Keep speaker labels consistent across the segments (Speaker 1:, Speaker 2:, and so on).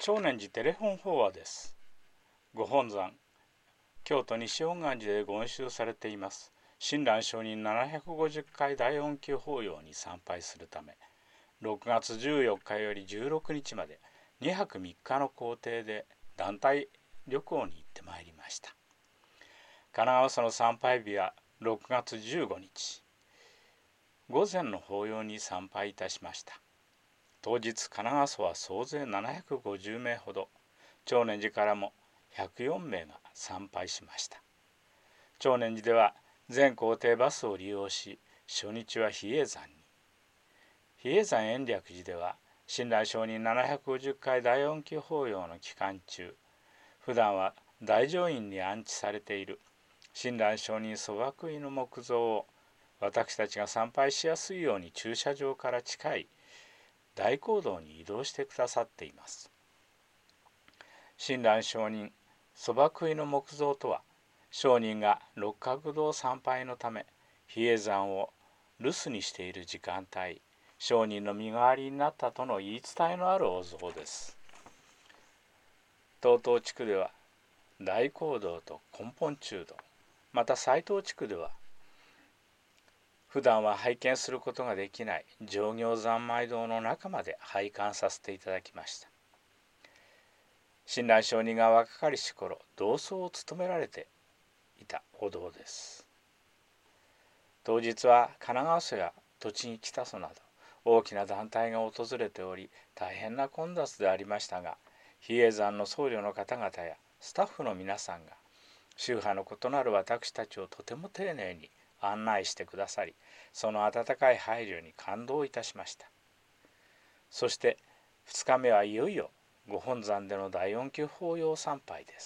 Speaker 1: 長年寺テレフォン法話です。ご本山、京都西恩願寺でご恩収されています。親鸞上人750回大恩給法要に参拝するため、6月14日より16日まで2泊3日の行程で団体旅行に行ってまいりました。神奈川市の参拝日は6月15日、午前の法要に参拝いたしました。当日、神奈川市は総勢750名ほど、長年寺からも104名が参拝しました。長年寺では全行程バスを利用し、初日は比叡山に。比叡山延暦寺では、親鸞上人750回大恩給法要の期間中、普段は大乗院に安置されている親鸞上人祖爆位の木像を私たちが参拝しやすいように駐車場から近い大講堂に移動してくださっています。親鸞上人祖爆位の木像とは、上人が六角堂参拝のため比叡山を留守にしている時間帯、上人の身代わりになったとの言い伝えのあるお像です。東東地区では大講堂と根本中堂、また斎藤地区では普段は拝見することができない上行三昧堂の中まで拝観させていただきました。親鸞上人が若かりし頃、同窓を務められていたお堂です。当日は神奈川市や栃木北蘇など大きな団体が訪れており、大変な混雑でありましたが、比叡山の僧侶の方々やスタッフの皆さんが宗派の異なる私たちをとても丁寧に案内してくださり、その温かい配慮に感動いたしました。そして2日目はいよいよご本山での大恩給法要参拝です。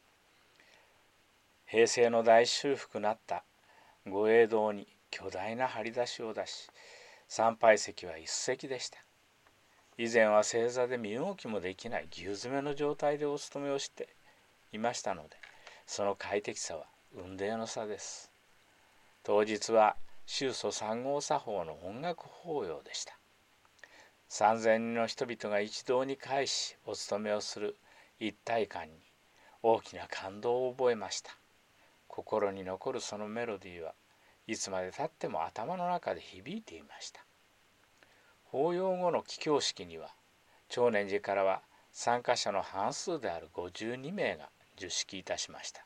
Speaker 1: 平成の大修復なった御栄堂に巨大な張り出しを出し、参拝席は一席でした。以前は正座で身動きもできない牛詰めの状態でお勤めをしていましたので、その快適さは雲泥の差です。当日は宗祖三号作法の音楽法要でした。3000人の人々が一堂に会しお勤めをする一体感に大きな感動を覚えました。心に残るそのメロディーはいつまでたっても頭の中で響いていました。法要後の帰郷式には、長年寺からは参加者の半数である52名が受式いたしました。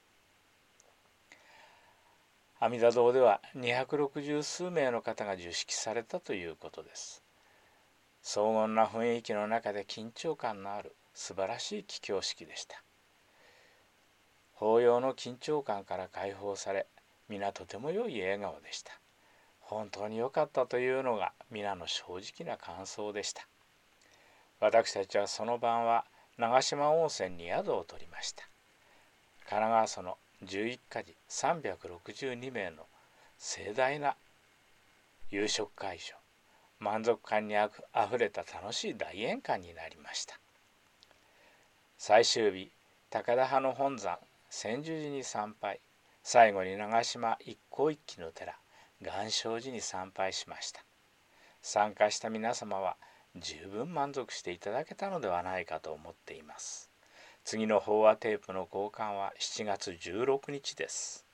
Speaker 1: 阿弥陀堂では260数名の方が受式されたということです。荘厳な雰囲気の中で緊張感のある素晴らしい帰郷式でした。法要の緊張感から解放され、皆とても良い笑顔でした。本当に良かったというのが皆の正直な感想でした。私たちはその晩は長島温泉に宿を取りました。神奈川市の11家寺362名の盛大な夕食会所、満足感にあふれた楽しい大宴会になりました。最終日、高田派の本山千住寺に参拝、最後に長島一向一揆の寺岩松寺に参拝しました。参加した皆様は十分満足していただけたのではないかと思っています。次の法話テープの交換は7月16日です。